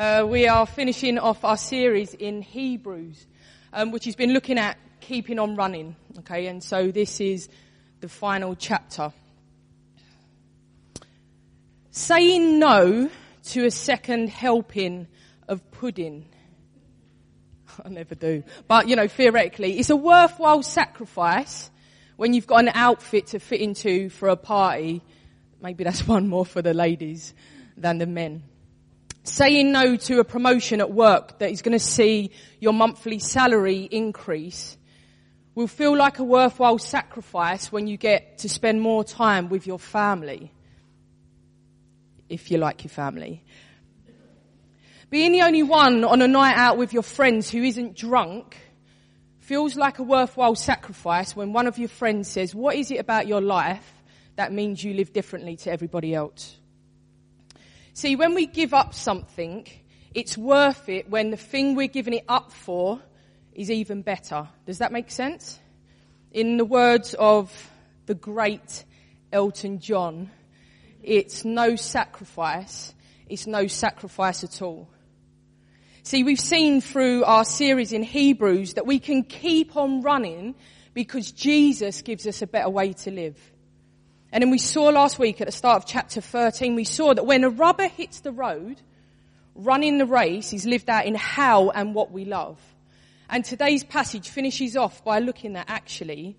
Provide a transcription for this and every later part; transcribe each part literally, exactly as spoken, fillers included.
Uh, we are finishing off our series in Hebrews, um, which has been looking at keeping on running. Okay, and so this is the final chapter. Saying no to a second helping of pudding. I never do. But, you know, theoretically, it's a worthwhile sacrifice when you've got an outfit to fit into for a party. Maybe that's one more for the ladies than the men. Saying no to a promotion at work that is going to see your monthly salary increase will feel like a worthwhile sacrifice when you get to spend more time with your family, if you like your family. Being the only one on a night out with your friends who isn't drunk feels like a worthwhile sacrifice when one of your friends says, "What is it about your life that means you live differently to everybody else?" See, when we give up something, it's worth it when the thing we're giving it up for is even better. Does that make sense? In the words of the great Elton John, it's no sacrifice, it's no sacrifice at all. See, we've seen through our series in Hebrews that we can keep on running because Jesus gives us a better way to live. And then we saw last week at the start of chapter thirteen, we saw that when a rubber hits the road, running the race is lived out in how and what we love. And today's passage finishes off by looking at actually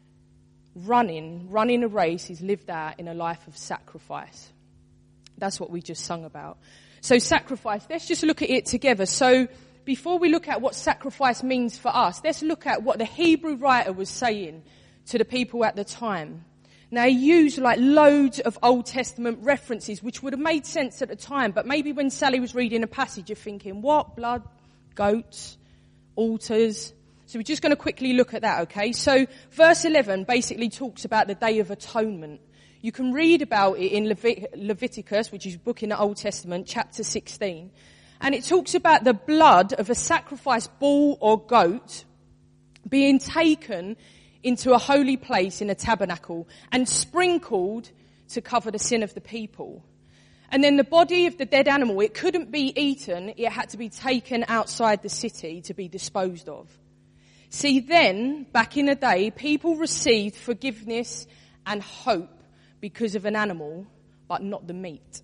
running, running a race is lived out in a life of sacrifice. That's what we just sung about. So sacrifice, let's just look at it together. So before we look at what sacrifice means for us, let's look at what the Hebrew writer was saying to the people at the time. Now, he used like loads of Old Testament references, which would have made sense at the time, but maybe when Sally was reading a passage, you're thinking, what? Blood, goats, altars. So we're just going to quickly look at that, okay? So verse eleven basically talks about the Day of Atonement. You can read about it in Levit- Leviticus, which is a book in the Old Testament, chapter sixteen. And it talks about the blood of a sacrificed bull or goat being taken into a holy place in a tabernacle and sprinkled to cover the sin of the people. And then the body of the dead animal, it couldn't be eaten, it had to be taken outside the city to be disposed of. See, then, back in the day, people received forgiveness and hope because of an animal, but not the meat.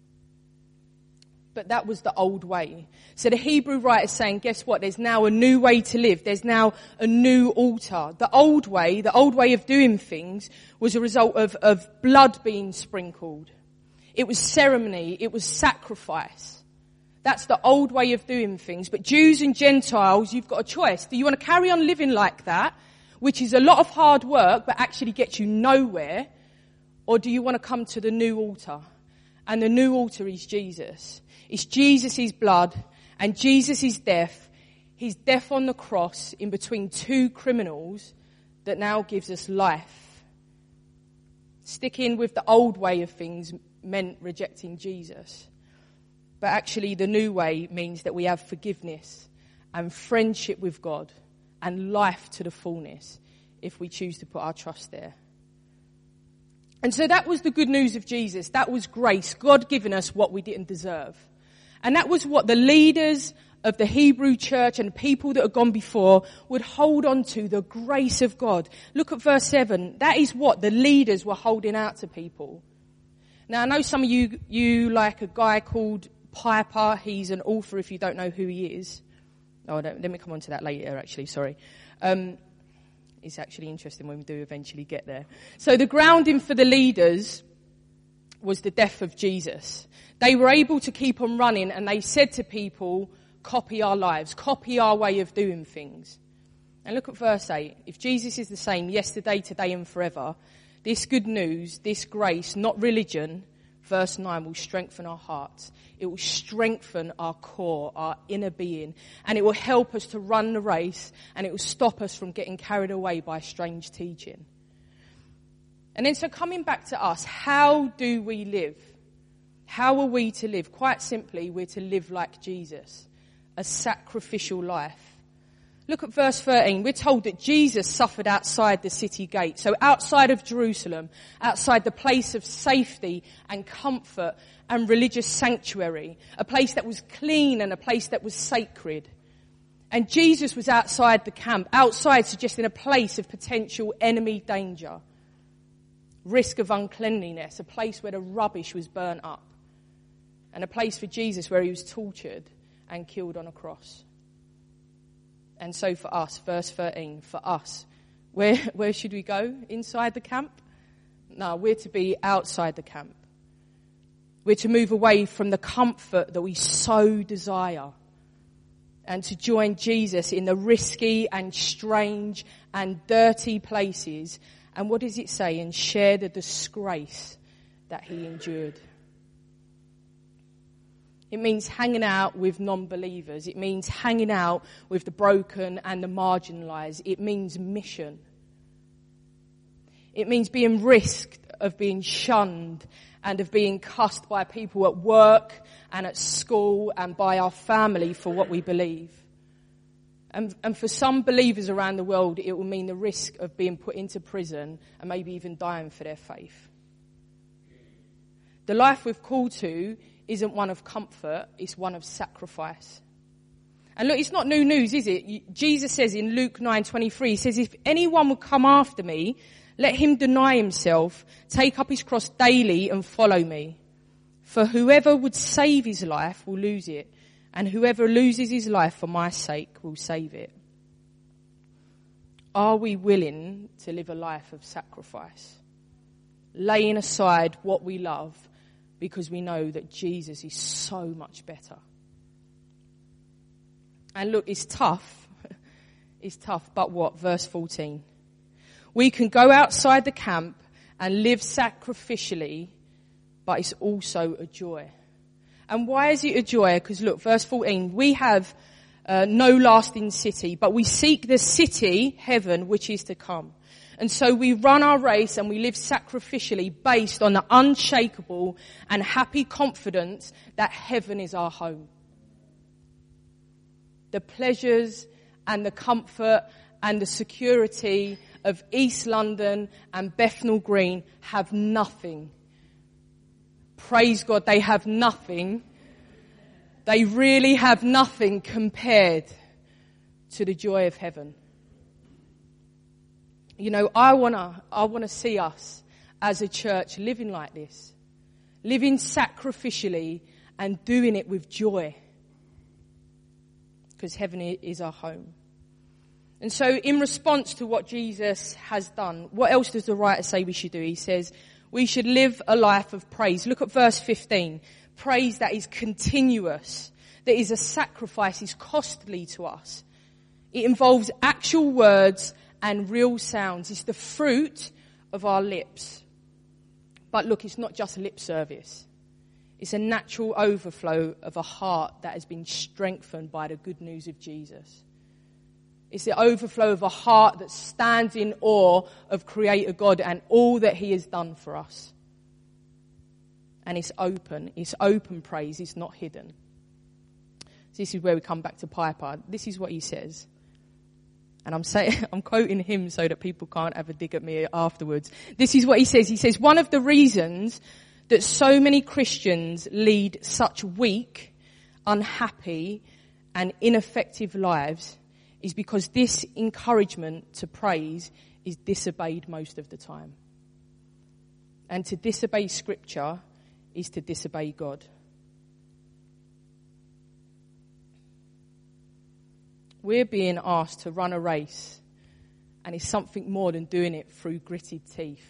But that was the old way. So the Hebrew writer is saying, guess what? There's now a new way to live. There's now a new altar. The old way, the old way of doing things was a result of, of blood being sprinkled. It was ceremony. It was sacrifice. That's the old way of doing things. But Jews and Gentiles, you've got a choice. Do you want to carry on living like that, which is a lot of hard work, but actually gets you nowhere? Or do you want to come to the new altar? And the new altar is Jesus. It's Jesus' blood and Jesus' death, his death on the cross in between two criminals that now gives us life. Sticking with the old way of things meant rejecting Jesus. But actually the new way means that we have forgiveness and friendship with God and life to the fullness if we choose to put our trust there. And so that was the good news of Jesus. That was grace. God giving us what we didn't deserve. And that was what the leaders of the Hebrew church and people that had gone before would hold on to, the grace of God. Look at verse seven. That is what the leaders were holding out to people. Now, I know some of you, you like a guy called Piper. He's an author if you don't know who he is. Oh, let me come on to that later, actually. Sorry. Um, it's actually interesting when we do eventually get there. So the grounding for the leaders was the death of Jesus. They were able to keep on running and they said to people, copy our lives, copy our way of doing things. And look at verse eight. If Jesus is the same yesterday, today and forever, this good news, this grace, not religion, verse nine, will strengthen our hearts. It will strengthen our core, our inner being, and it will help us to run the race and it will stop us from getting carried away by strange teaching. And then so coming back to us, how do we live? How are we to live? Quite simply, we're to live like Jesus, a sacrificial life. Look at verse thirteen. We're told that Jesus suffered outside the city gate. So outside of Jerusalem, outside the place of safety and comfort and religious sanctuary, a place that was clean and a place that was sacred. And Jesus was outside the camp, outside suggesting a place of potential enemy danger, risk of uncleanliness, a place where the rubbish was burnt up, and a place for Jesus where he was tortured and killed on a cross. And so for us, verse thirteen, for us, where, where should we go? Inside the camp? No, we're to be outside the camp. We're to move away from the comfort that we so desire and to join Jesus in the risky and strange and dirty places. And what does it say? And share the disgrace that he endured. It means hanging out with non-believers. It means hanging out with the broken and the marginalised. It means mission. It means being risked of being shunned and of being cussed by people at work and at school and by our family for what we believe. And, and for some believers around the world, it will mean the risk of being put into prison and maybe even dying for their faith. The life we've called to isn't one of comfort, it's one of sacrifice. And look, it's not new news, is it? Jesus says in Luke nine twenty-three, he says, if anyone will come after me, let him deny himself, take up his cross daily and follow me. For whoever would save his life will lose it, and whoever loses his life for my sake will save it. Are we willing to live a life of sacrifice? Laying aside what we love because we know that Jesus is so much better. And look, it's tough. It's tough, but what? Verse fourteen. We can go outside the camp and live sacrificially, but it's also a joy. And why is it a joy? Because look, verse fourteen, we have uh, no lasting city, but we seek the city, heaven, which is to come. And so we run our race and we live sacrificially based on the unshakable and happy confidence that heaven is our home. The pleasures and the comfort and the security of East London and Bethnal Green have nothing. Praise God, they have nothing. They really have nothing compared to the joy of heaven. You know, I wanna, I wanna see us as a church living like this. Living sacrificially and doing it with joy. Because heaven is our home. And so in response to what Jesus has done, what else does the writer say we should do? He says, we should live a life of praise. Look at verse fifteen. Praise that is continuous, that is a sacrifice, is costly to us. It involves actual words and real sounds. It's the fruit of our lips. But look, it's not just lip service. It's a natural overflow of a heart that has been strengthened by the good news of Jesus. It's the overflow of a heart that stands in awe of Creator God and all that He has done for us. And it's open. It's open praise. It's not hidden. This is where we come back to Piper. This is what he says. And I'm saying, I'm quoting him so that people can't have a dig at me afterwards. This is what he says. He says, one of the reasons that so many Christians lead such weak, unhappy, and ineffective lives is because this encouragement to praise is disobeyed most of the time. And to disobey Scripture is to disobey God. We're being asked to run a race, and it's something more than doing it through gritted teeth.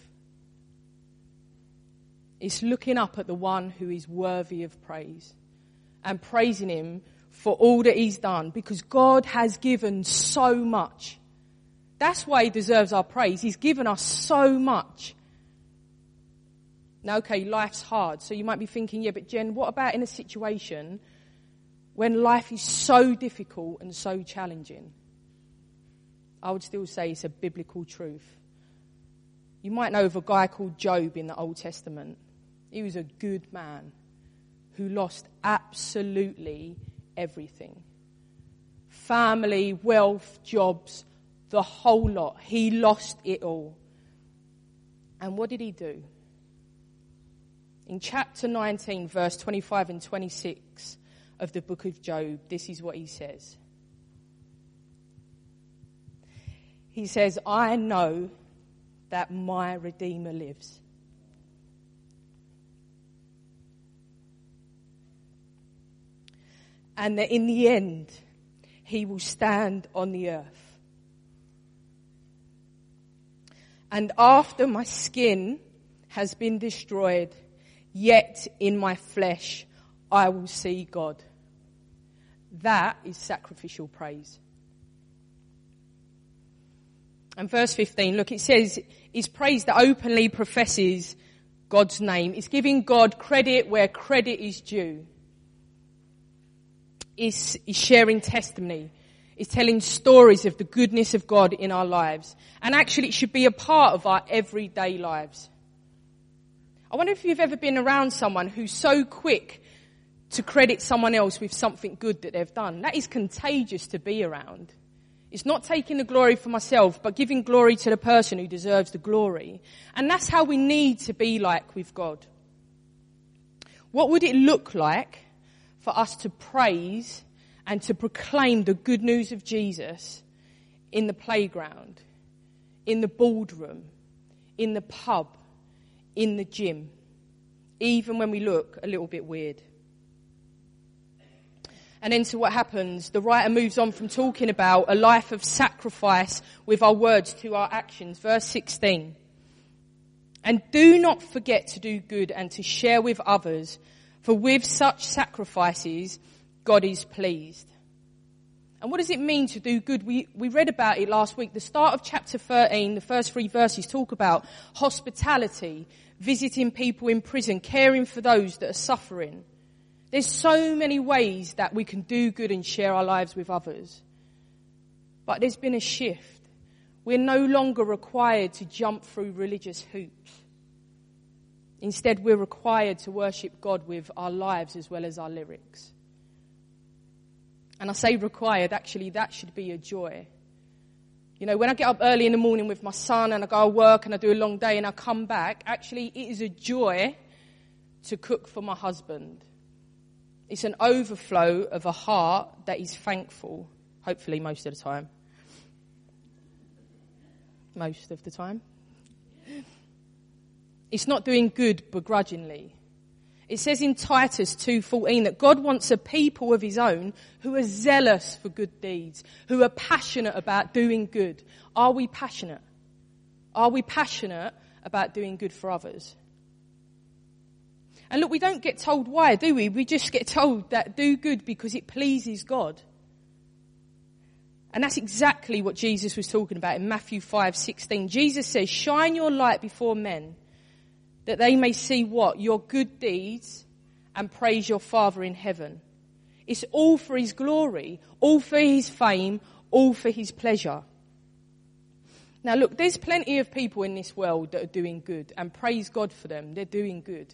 It's looking up at the one who is worthy of praise and praising him for all that he's done, because God has given so much. That's why he deserves our praise. He's given us so much. Now, okay, life's hard, so you might be thinking, yeah, but Jen, what about in a situation when life is so difficult and so challenging? I would still say it's a biblical truth. You might know of a guy called Job in the Old Testament. He was a good man who lost absolutely everything. family, wealth, jobs, the whole lot. He lost it all. And what did he do? In chapter nineteen, verse twenty-five and twenty-six of the book of Job, this is what he says. He says, I know that my Redeemer lives. And that in the end, he will stand on the earth. And after my skin has been destroyed, yet in my flesh I will see God. That is sacrificial praise. And verse fifteen, look, it says, it's praise that openly professes God's name. It's giving God credit where credit is due. It's, it's sharing testimony. It's telling stories of the goodness of God in our lives. And actually it should be a part of our everyday lives. I wonder if you've ever been around someone who's so quick to credit someone else with something good that they've done. That is contagious to be around. It's not taking the glory for myself, but giving glory to the person who deserves the glory. And that's how we need to be like with God. What would it look like for us to praise and to proclaim the good news of Jesus in the playground, in the boardroom, in the pub, in the gym, even when we look a little bit weird? And then to what happens, the writer moves on from talking about a life of sacrifice with our words to our actions. Verse sixteen. And do not forget to do good and to share with others, for with such sacrifices, God is pleased. And what does it mean to do good? We, we read about it last week. The start of chapter thirteen, the first three verses talk about hospitality, visiting people in prison, caring for those that are suffering. There's so many ways that we can do good and share our lives with others. But there's been a shift. We're no longer required to jump through religious hoops. Instead, we're required to worship God with our lives as well as our lyrics. And I say required, actually, that should be a joy. You know, when I get up early in the morning with my son and I go to work and I do a long day and I come back, actually, it is a joy to cook for my husband. It's an overflow of a heart that is thankful, hopefully most of the time. Most of the time. It's not doing good begrudgingly. It says in Titus two fourteen that God wants a people of his own who are zealous for good deeds, who are passionate about doing good. Are we passionate? Are we passionate about doing good for others? And look, we don't get told why, do we? We just get told that do good because it pleases God. And that's exactly what Jesus was talking about in Matthew five sixteen. Jesus says, shine your light before men, that they may see what? Your good deeds and praise your Father in heaven. It's all for his glory, all for his fame, all for his pleasure. Now look, there's plenty of people in this world that are doing good, and praise God for them. They're doing good.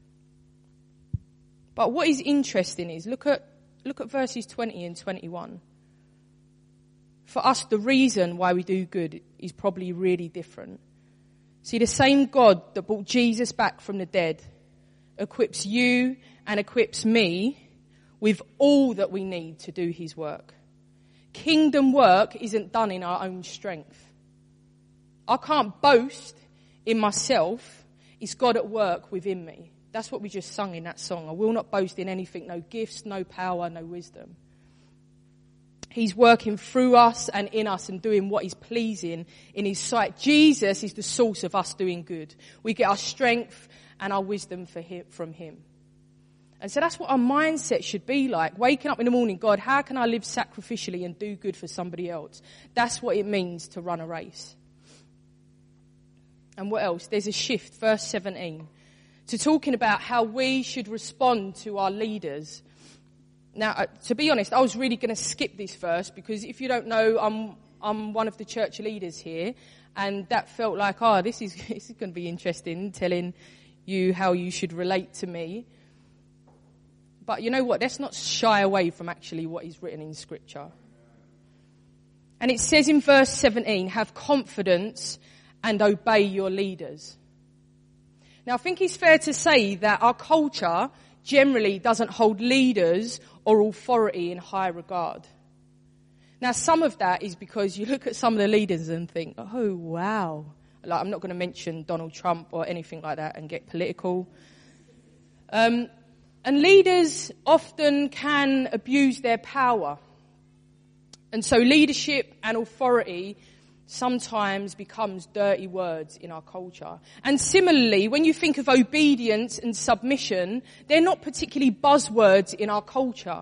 But what is interesting is, look at, look at verses twenty and twenty-one. For us, the reason why we do good is probably really different. See, the same God that brought Jesus back from the dead equips you and equips me with all that we need to do his work. Kingdom work isn't done in our own strength. I can't boast in myself. It's God at work within me. That's what we just sung in that song. I will not boast in anything, no gifts, no power, no wisdom. He's working through us and in us and doing what is pleasing in his sight. Jesus is the source of us doing good. We get our strength and our wisdom for him, from him. And so that's what our mindset should be like. Waking up in the morning, God, how can I live sacrificially and do good for somebody else? That's what it means to run a race. And what else? There's a shift, verse seventeen, to talking about how we should respond to our leaders. Now, uh, to be honest, I was really going to skip this verse because if you don't know, I'm I'm one of the church leaders here, and that felt like, oh, this is this is going to be interesting, telling you how you should relate to me. But you know what? Let's not shy away from actually what is written in Scripture. And it says in verse seventeen, have confidence and obey your leaders. Now, I think it's fair to say that our culture generally doesn't hold leaders or authority in high regard. Now, some of that is because you look at some of the leaders and think, oh, wow. Like, I'm not going to mention Donald Trump or anything like that and get political. Um, and leaders often can abuse their power. And so leadership and authority sometimes becomes dirty words in our culture. And similarly, when you think of obedience and submission, they're not particularly buzzwords in our culture.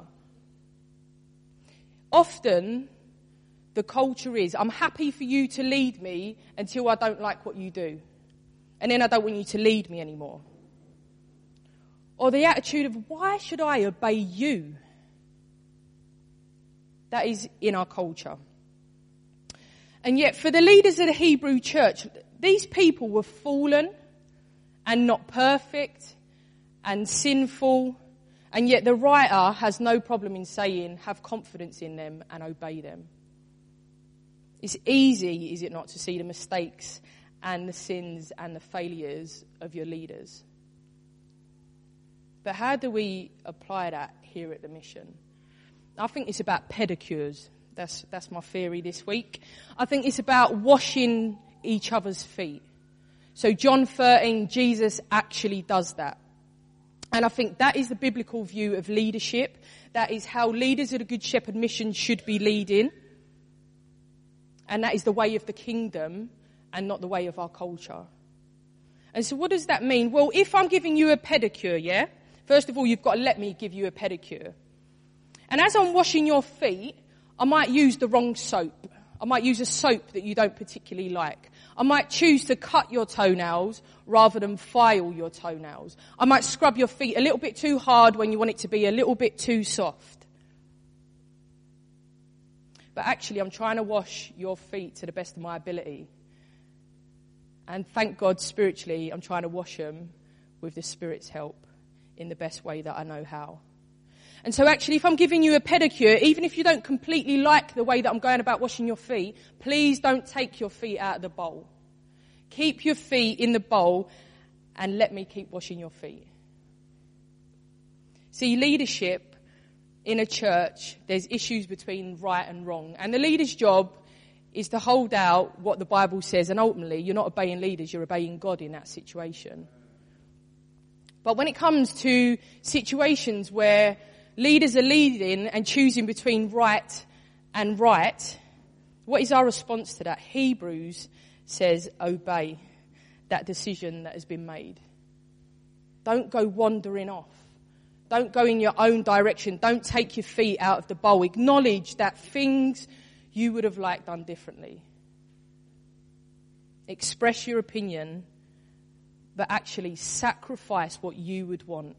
Often, the culture is, I'm happy for you to lead me until I don't like what you do. And then I don't want you to lead me anymore. Or the attitude of, why should I obey you? That is in our culture. And yet for the leaders of the Hebrew church, these people were fallen and not perfect and sinful. And yet the writer has no problem in saying, have confidence in them and obey them. It's easy, is it not, to see the mistakes and the sins and the failures of your leaders. But how do we apply that here at the mission? I think it's about pedicures. That's, that's my theory this week. I think it's about washing each other's feet. So John thirteen, Jesus actually does that. And I think that is the biblical view of leadership. That is how leaders of the Good Shepherd mission should be leading. And that is the way of the kingdom and not the way of our culture. And so what does that mean? Well, if I'm giving you a pedicure, yeah? First of all, you've got to let me give you a pedicure. And as I'm washing your feet, I might use the wrong soap. I might use a soap that you don't particularly like. I might choose to cut your toenails rather than file your toenails. I might scrub your feet a little bit too hard when you want it to be a little bit too soft. But actually, I'm trying to wash your feet to the best of my ability. And thank God, spiritually, I'm trying to wash them with the Spirit's help in the best way that I know how. And so actually, if I'm giving you a pedicure, even if you don't completely like the way that I'm going about washing your feet, please don't take your feet out of the bowl. Keep your feet in the bowl and let me keep washing your feet. See, leadership in a church, there's issues between right and wrong. And the leader's job is to hold out what the Bible says. And ultimately, you're not obeying leaders, you're obeying God in that situation. But when it comes to situations where leaders are leading and choosing between right and right, what is our response to that? Hebrews says, obey that decision that has been made. Don't go wandering off. Don't go in your own direction. Don't take your feet out of the bowl. Acknowledge that things you would have liked done differently. Express your opinion, but actually sacrifice what you would want.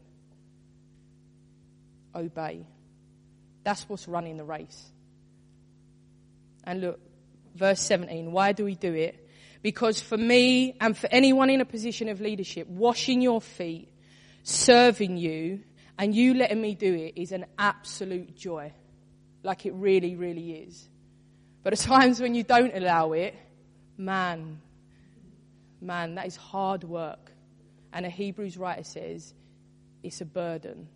Obey. That's what's running the race. And look, verse seventeen, why do we do it? Because for me and for anyone in a position of leadership, washing your feet, serving you, and you letting me do it is an absolute joy. Like it really, really is. But at times when you don't allow it, man, man, that is hard work. And a Hebrews writer says, it's a burden.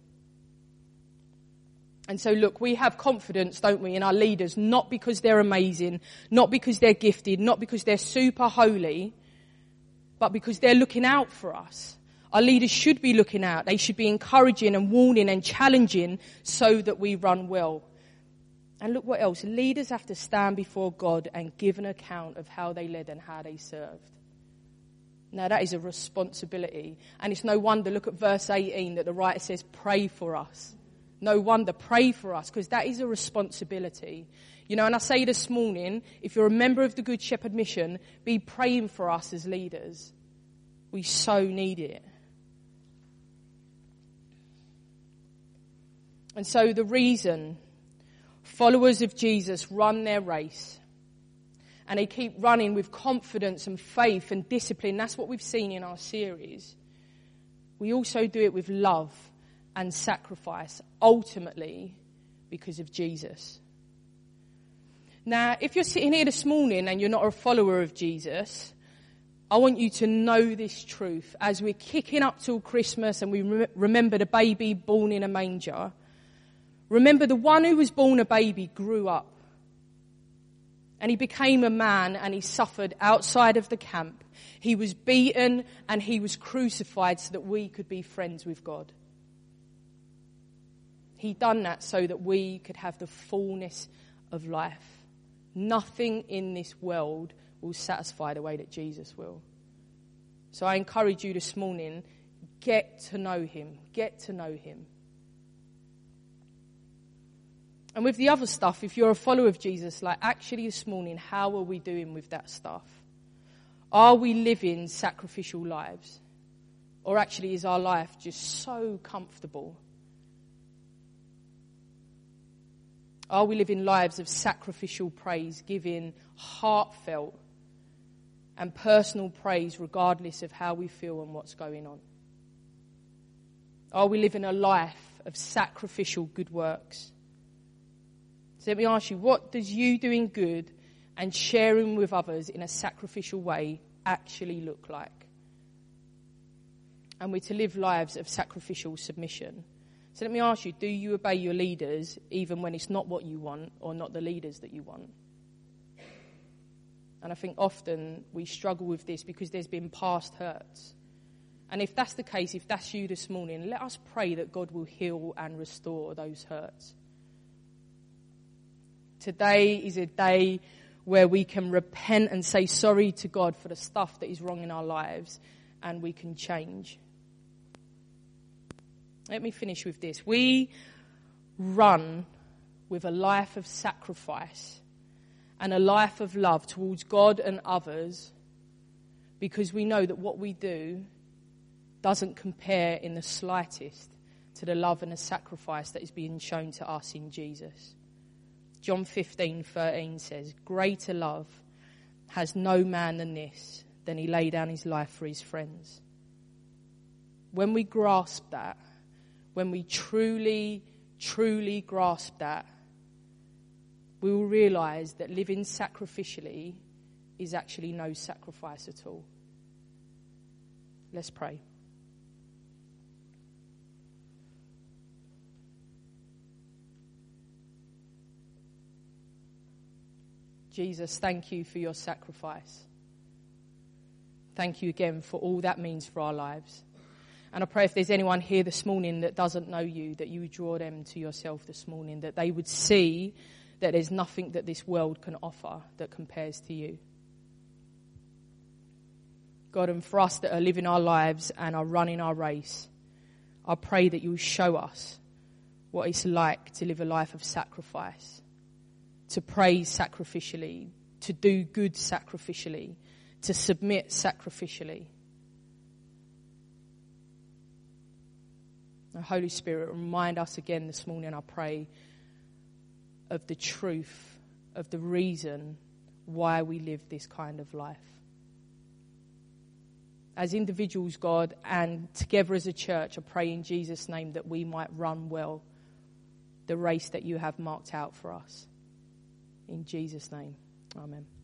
And so look, we have confidence, don't we, in our leaders, not because they're amazing, not because they're gifted, not because they're super holy, but because they're looking out for us. Our leaders should be looking out. They should be encouraging and warning and challenging so that we run well. And look what else. Leaders have to stand before God and give an account of how they led and how they served. Now that is a responsibility. And it's no wonder, look at verse eighteen, that the writer says, pray for us. No wonder, pray for us, because that is a responsibility. You know, and I say this morning, if you're a member of the Good Shepherd mission, be praying for us as leaders. We so need it. And so the reason followers of Jesus run their race, and they keep running with confidence and faith and discipline, that's what we've seen in our series. We also do it with love and sacrifice, ultimately because of Jesus. Now, if you're sitting here this morning and you're not a follower of Jesus, I want you to know this truth. As we're kicking up till Christmas and we re- remember the baby born in a manger, remember the one who was born a baby grew up. And he became a man and he suffered outside of the camp. He was beaten and he was crucified so that we could be friends with God. He done that so that we could have the fullness of life. Nothing in this world will satisfy the way that Jesus will. So I encourage you this morning, get to know him. Get to know him. And with the other stuff, if you're a follower of Jesus, like actually this morning, how are we doing with that stuff? Are we living sacrificial lives? Or actually is our life just so comfortable? Are we living lives of sacrificial praise, giving heartfelt and personal praise regardless of how we feel and what's going on? Are we living a life of sacrificial good works? So let me ask you, what does you doing good and sharing with others in a sacrificial way actually look like? And we're to live lives of sacrificial submission. So let me ask you, do you obey your leaders even when it's not what you want or not the leaders that you want? And I think often we struggle with this because there's been past hurts. And if that's the case, if that's you this morning, let us pray that God will heal and restore those hurts. Today is a day where we can repent and say sorry to God for the stuff that is wrong in our lives, and we can change. Let me finish with this. We run with a life of sacrifice and a life of love towards God and others because we know that what we do doesn't compare in the slightest to the love and the sacrifice that is being shown to us in Jesus. John fifteen thirteen says, greater love has no man than this, than he lay down his life for his friends. When we grasp that, when we truly, truly grasp that, we will realise that living sacrificially is actually no sacrifice at all. Let's pray. Jesus, thank you for your sacrifice. Thank you again for all that means for our lives. And I pray if there's anyone here this morning that doesn't know you, that you would draw them to yourself this morning, that they would see that there's nothing that this world can offer that compares to you. God, and for us that are living our lives and are running our race, I pray that you will show us what it's like to live a life of sacrifice, to praise sacrificially, to do good sacrificially, to submit sacrificially. The Holy Spirit, remind us again this morning, I pray, of the truth, of the reason why we live this kind of life. As individuals, God, and together as a church, I pray in Jesus' name that we might run well the race that you have marked out for us. In Jesus' name, amen.